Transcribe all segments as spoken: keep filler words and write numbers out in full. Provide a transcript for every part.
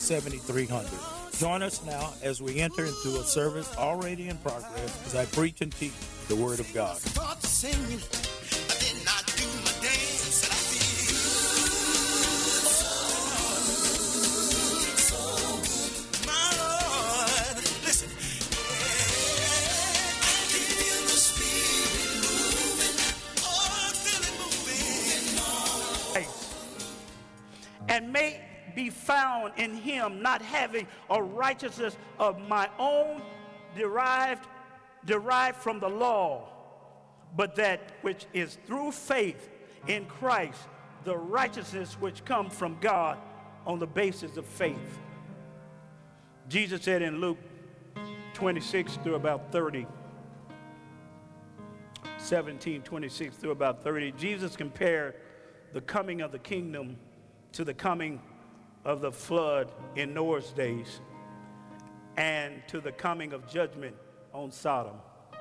seventy-three hundred. Join us now as we enter into a service already in progress as I preach and teach the Word of God. Start singing, then I do my dance, and I feel so, my Lord. Listen, yeah, I can feel the Spirit moving, oh, I feel it moving. And may be found in him, not having a righteousness of my own derived derived from the law, but that which is through faith in Christ, the righteousness which comes from God on the basis of faith. Jesus said in Luke twenty-six through about thirty, seventeen, twenty-six through about thirty, Jesus compared the coming of the kingdom to the coming of the flood in Noah's days and to the coming of judgment on Sodom.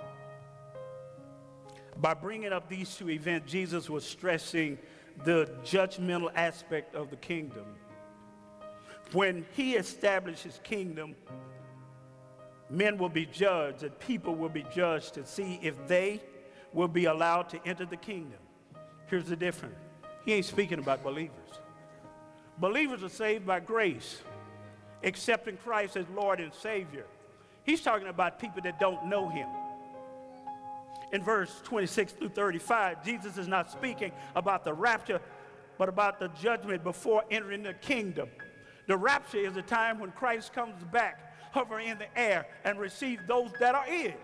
By bringing up these two events, Jesus was stressing the judgmental aspect of the kingdom. When he established his kingdom, men will be judged and people will be judged to see if they will be allowed to enter the kingdom. Here's the difference. He ain't speaking about believers. Believers are saved by grace, accepting Christ as Lord and Savior. He's talking about people that don't know him. In verse twenty-six through thirty-five, Jesus is not speaking about the rapture, but about the judgment before entering the kingdom. The rapture is a time when Christ comes back, hovering in the air, and receives those that are his.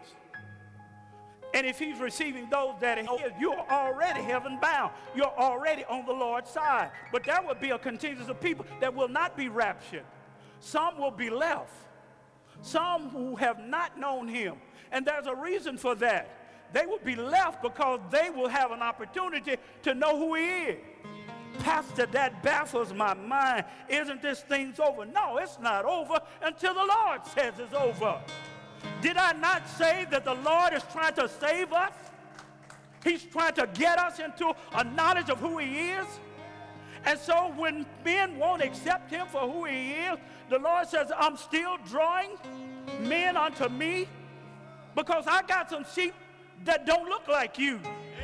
And if he's receiving those that are his, you're already heaven bound. You're already on the Lord's side. But there will be a contingent of people that will not be raptured. Some will be left. Some who have not known him. And there's a reason for that. They will be left because they will have an opportunity to know who he is. Pastor, that baffles my mind. Isn't this thing's over? No, it's not over until the Lord says it's over. Did I not say that the Lord is trying to save us? He's trying to get us into a knowledge of who he is. And so when men won't accept him for who he is, the Lord says, I'm still drawing men unto me because I got some sheep that don't look like you.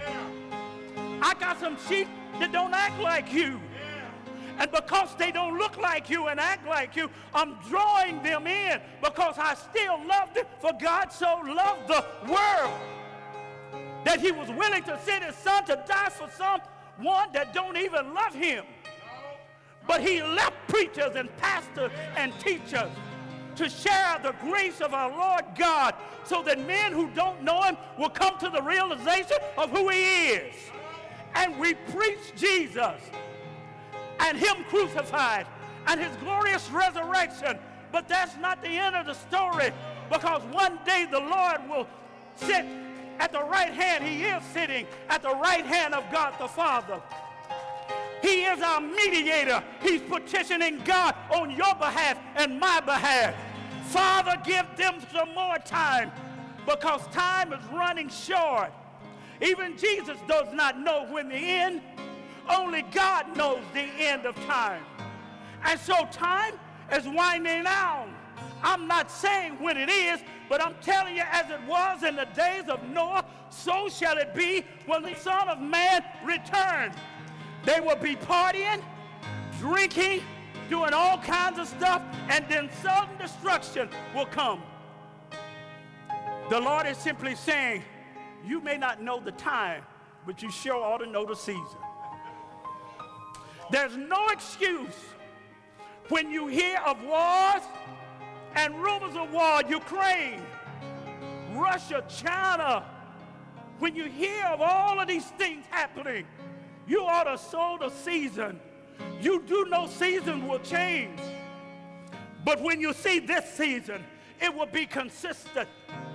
Yeah. I got some sheep that don't act like you. And because they don't look like you and act like you, I'm drawing them in because I still love them. For God so loved the world that he was willing to send his son to die for someone that don't even love him. But he left preachers and pastors and teachers to share the grace of our Lord God so that men who don't know him will come to the realization of who he is. And we preach Jesus and him crucified and his glorious resurrection. But that's not the end of the story, because one day the Lord will sit at the right hand. He is sitting at the right hand of God the Father. He is our mediator. He's petitioning God on your behalf and my behalf. Father, give them some more time, because time is running short. Even Jesus does not know when the end. Only God knows the end of time. And so time is winding down. I'm not saying when it is, but I'm telling you, as it was in the days of Noah, so shall it be when the Son of Man returns. They will be partying, drinking, doing all kinds of stuff, and then sudden destruction will come. The Lord is simply saying, you may not know the time, but you sure ought to know the season. There's no excuse when you hear of wars and rumors of war, Ukraine, Russia, China. When you hear of all of these things happening, you ought to sow the season. You do know season will change. But when you see this season, it will be consistent.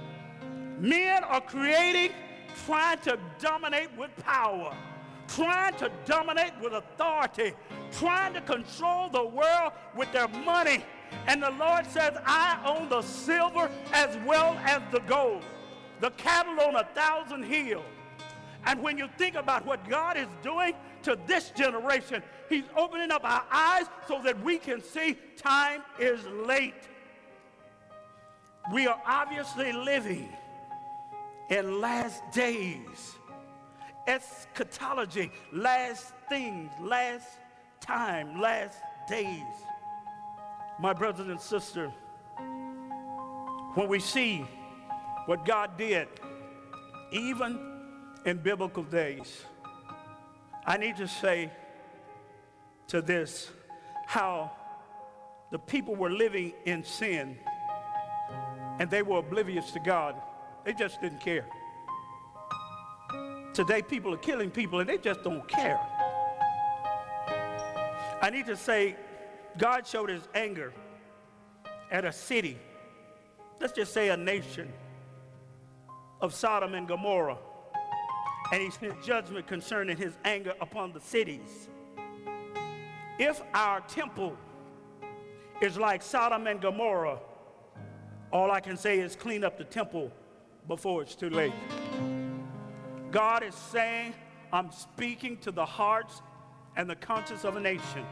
Men are creating, trying to dominate with power, trying to dominate with authority, trying to control the world with their money. And the Lord says, I own the silver as well as the gold, the cattle on a thousand hills. And when you think about what God is doing to this generation, he's opening up our eyes so that we can see time is late. We are obviously living in last days. Eschatology, last things, last time, last days. My brothers and sisters, when we see what God did, even in biblical days, I need to say to this, how the people were living in sin and they were oblivious to God. They just didn't care. Today people are killing people and they just don't care. I need to say God showed his anger at a city, let's just say a nation of Sodom and Gomorrah. And he sent judgment concerning his anger upon the cities. If our temple is like Sodom and Gomorrah, all I can say is clean up the temple before it's too late. God is saying, I'm speaking to the hearts and the conscience of a nation.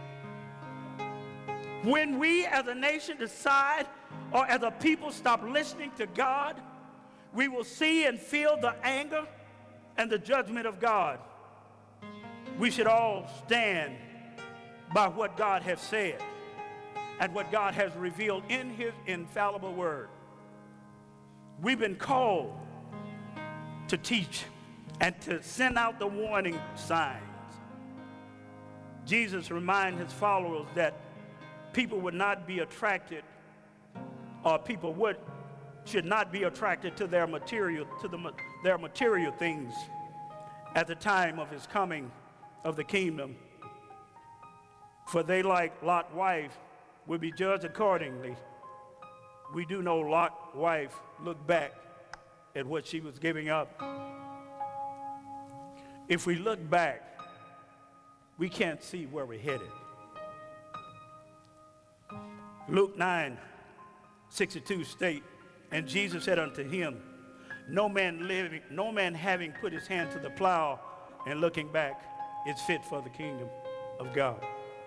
When we as a nation decide, or as a people stop listening to God, we will see and feel the anger and the judgment of God. We should all stand by what God has said and what God has revealed in his infallible word. We've been called to teach and to send out the warning signs. Jesus reminded his followers that people would not be attracted, or people would should not be attracted to their material, to the, their material things at the time of his coming of the kingdom. For they, like Lot's wife, will be judged accordingly. We do know Lot's wife looked back at what she was giving up. If we look back, we can't see where we're headed. Luke nine sixty-two state, and Jesus said unto him, no man living, no man having put his hand to the plow and looking back is fit for the kingdom of God.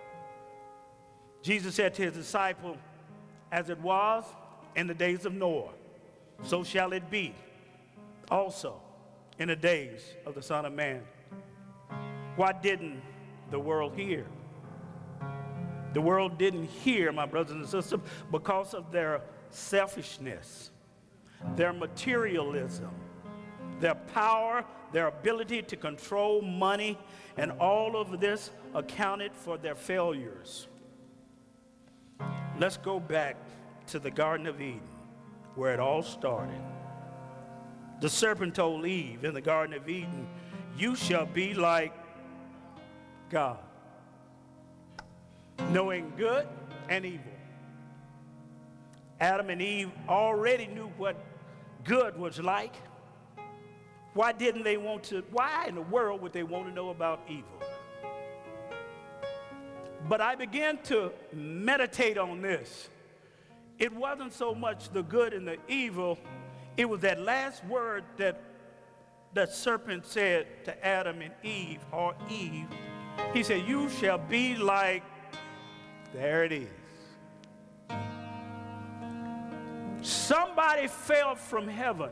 Jesus said to his disciple, as it was in the days of Noah, so shall it be also in the days of the Son of Man. Why didn't the world hear? The world didn't hear, my brothers and sisters, because of their selfishness, their materialism, their power, their ability to control money, and all of this accounted for their failures. Let's go back to the Garden of Eden, where it all started. The serpent told Eve in the Garden of Eden, you shall be like God, knowing good and evil. Adam and Eve already knew what good was like. Why didn't they want to, why in the world would they want to know about evil? But I began to meditate on this. It wasn't so much the good and the evil, it was that last word that the serpent said to Adam and Eve, or Eve. He said, you shall be like, there it is. Somebody fell from heaven.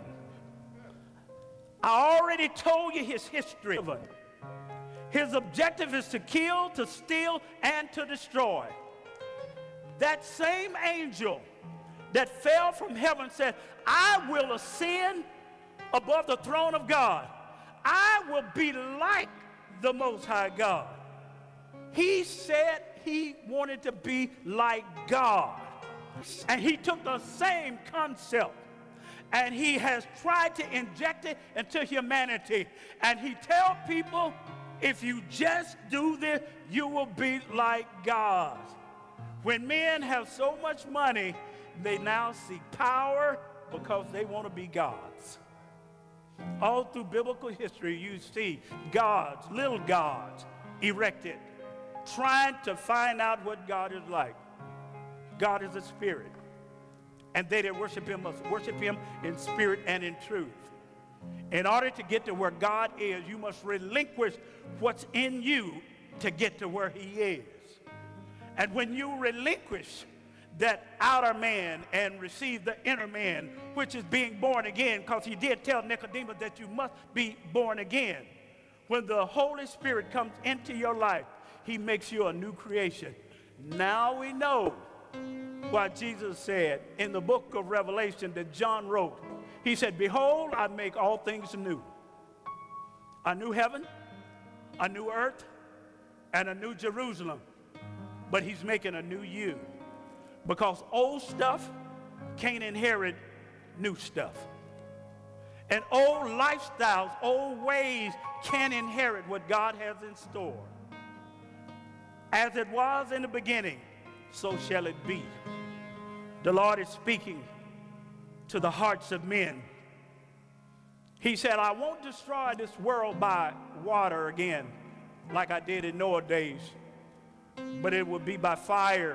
I already told you his history. His objective is to kill, to steal, and to destroy. That same angel that fell from heaven said, I will ascend above the throne of God. I will be like the Most High God. He said he wanted to be like God. And he took the same concept and he has tried to inject it into humanity. And he tells people, if you just do this, you will be like God. When men have so much money, they now seek power because they want to be gods. All through biblical history, you see gods, little gods, erected, trying to find out what God is like. God is a spirit, and they that worship him must worship him in spirit and in truth. In order to get to where God is, you must relinquish what's in you to get to where he is. And when you relinquish that outer man and receive the inner man, which is being born again, because he did tell Nicodemus that you must be born again. When the Holy Spirit comes into your life, he makes you a new creation. Now we know what Jesus said in the book of Revelation that John wrote. He said, behold, I make all things new. A new heaven, a new earth, and a new Jerusalem. But he's making a new you. Because old stuff can't inherit new stuff. And old lifestyles, old ways can't inherit what God has in store. As it was in the beginning, so shall it be. The Lord is speaking to the hearts of men. He said, I won't destroy this world by water again, like I did in Noah's days, but it will be by fire.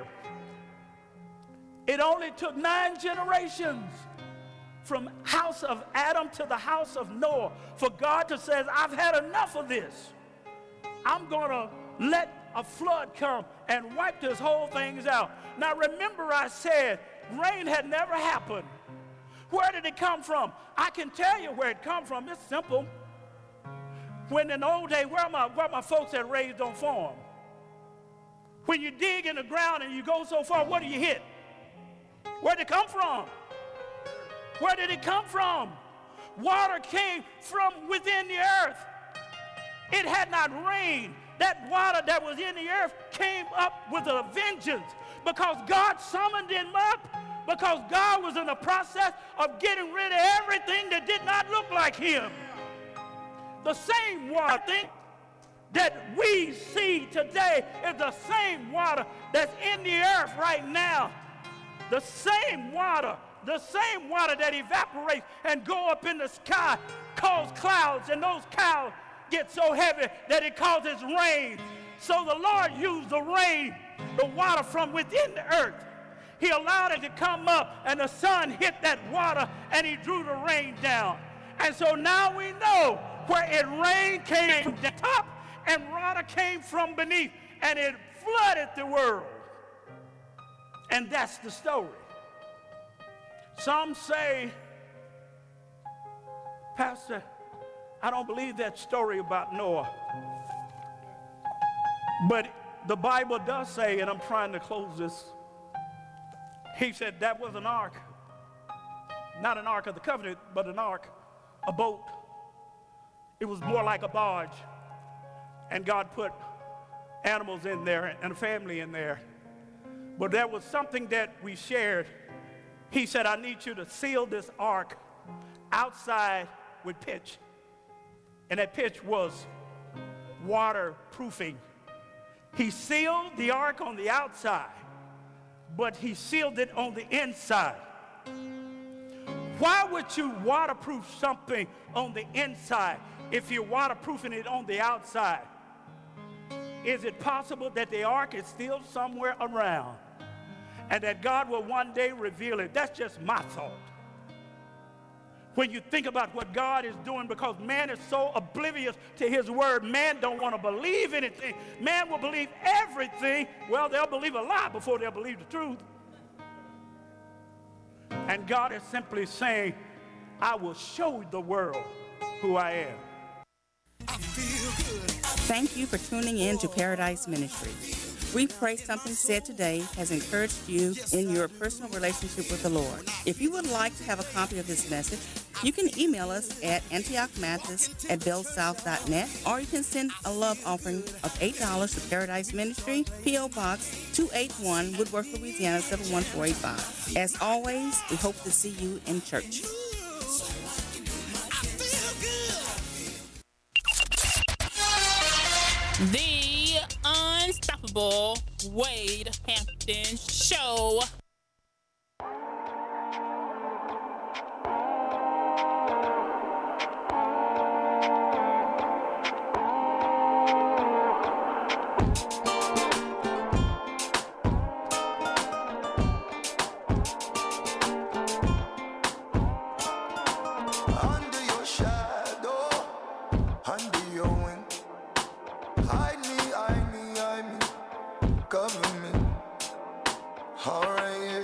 It only took nine generations from house of Adam to the house of Noah for God to say, I've had enough of this. I'm going to let a flood come and wipe this whole thing out. Now remember, I said rain had never happened. Where did it come from? I can tell you where it come from. It's simple. When in the old days, where my, where my folks had raised on farm, when you dig in the ground and you go so far, what do you hit? Where did it come from? Where did it come from? Water came from within the earth. It had not rained. That water that was in the earth came up with a vengeance because God summoned him up, because God was in the process of getting rid of everything that did not look like him. The same water that we see today is the same water that's in the earth right now. The same water, the same water that evaporates and go up in the sky, cause clouds, and those clouds get so heavy that it causes rain. So the Lord used the rain, the water from within the earth. He allowed it to come up, and the sun hit that water, and he drew the rain down. And so now we know where it rained came from the top, and water came from beneath, and it flooded the world. And that's the story. Some say, Pastor, I don't believe that story about Noah. But the Bible does say, and I'm trying to close this, he said that was an ark. Not an ark of the covenant, but an ark, a boat. It was more like a barge. And God put animals in there and a family in there. But there was something that we shared. He said, I need you to seal this ark outside with pitch. And that pitch was waterproofing. He sealed the ark on the outside, but he sealed it on the inside. Why would you waterproof something on the inside if you're waterproofing it on the outside? Is it possible that the ark is still somewhere around and that God will one day reveal it? That's just my thought. When you think about what God is doing, because man is so oblivious to his word, man don't want to believe anything. Man will believe everything. Well, they'll believe a lie before they'll believe the truth. And God is simply saying, I will show the world who I am. Thank you for tuning in to Paradise Ministry. We pray something said today has encouraged you in your personal relationship with the Lord. If you would like to have a copy of this message, you can email us at antioch mathis at bellsouth dot net, or you can send a love offering of eight dollars to Paradise Ministry, P O Box two eighty-one, Woodworth, Louisiana seven one four eight five. As always, we hope to see you in church. The Unstoppable Wade Hampton Show.